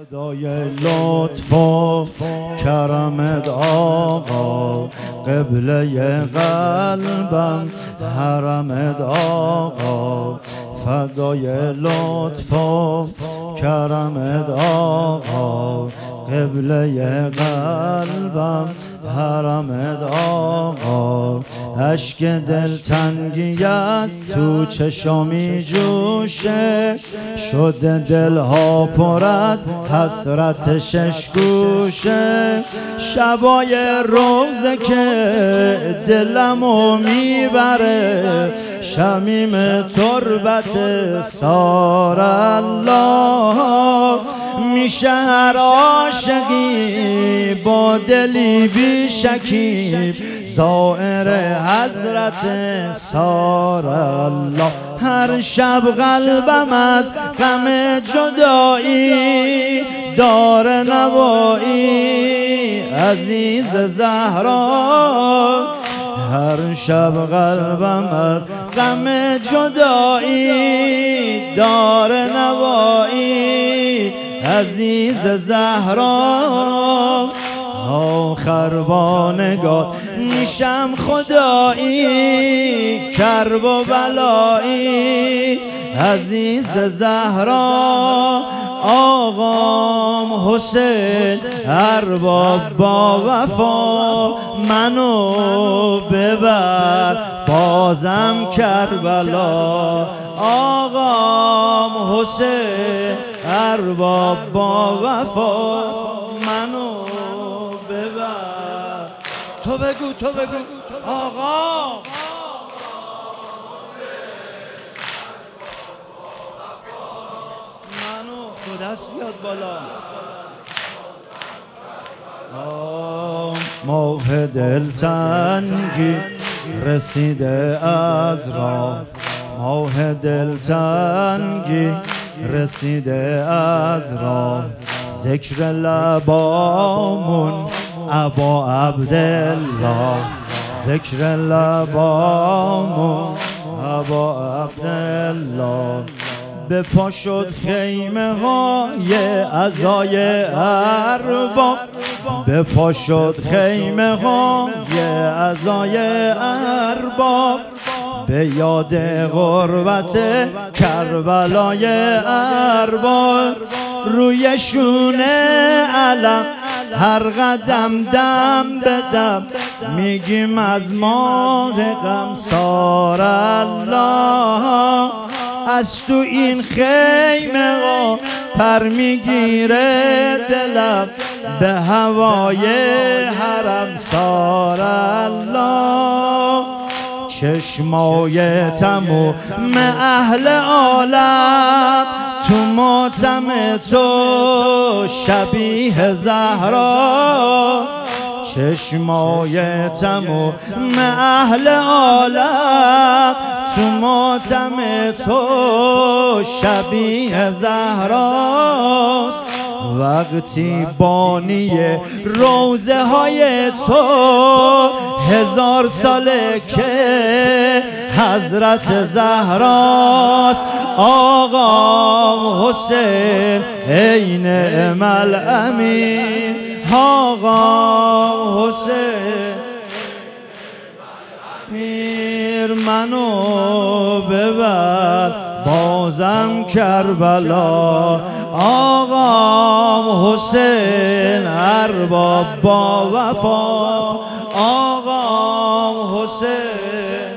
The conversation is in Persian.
فدای لطف و کرمت آقا، قبله قلبم حرمت آقا. فدای لطف و کرمت آقا، قبله قلبم حرمت آقا. اشک دلتنگی از تو چشامی جوشه، شده دلها پر از حسرت شش گوشه. شبای روزه که دلمو میبره، شمیم تربت سار الله. میشه هر عاشقی با دلی بی شکیب، زائر حضرت سار الله. هر شب قلبم از غم جدایی دار نوایی عزیز زهرا. هر شب قلبم از غم جدایی دار نوایی عزیز زهرا. آخر با نگاه میشم خدایی، کرب و بلایی عزیز زهرا. آقام حسین ارباب با وفا، منو ببر بازم کربلا. آقام حسین ارباب با وفا، منو ببر. تو بگو آقا. منو دو دست بیاد بالا. ماه دلتنگی رسیده از راه، ماه دلتنگی رسیده از راه. ذکر لبامون ابا عبدالله، ذکر لبامون ابا عبدالله. به پا شد خیمه های عزای ارباب، به پا شد خیمه های عزای ارباب. به یاد غربت کربلای ارباب، روی شونه علم هر قدم دم به دم، میگیم از ماه غم سار الله. از تو این خیمه ها پر میگیره دلم، به هوای حرم سار الله. چشمای تموم اهل عالم، تو ماتم تو شبیه زهراست. چشمای تموم اهل عالم، تو ماتم تو شبیه زهراست. وقتی بانی روزه های تو 1000 ساله که حضرت زهراست. آقا حسین ای نعم الامین، آقا حسین میر منو ببر بازم کربلا. آقا حسین ارباب با وفا، آقا حسین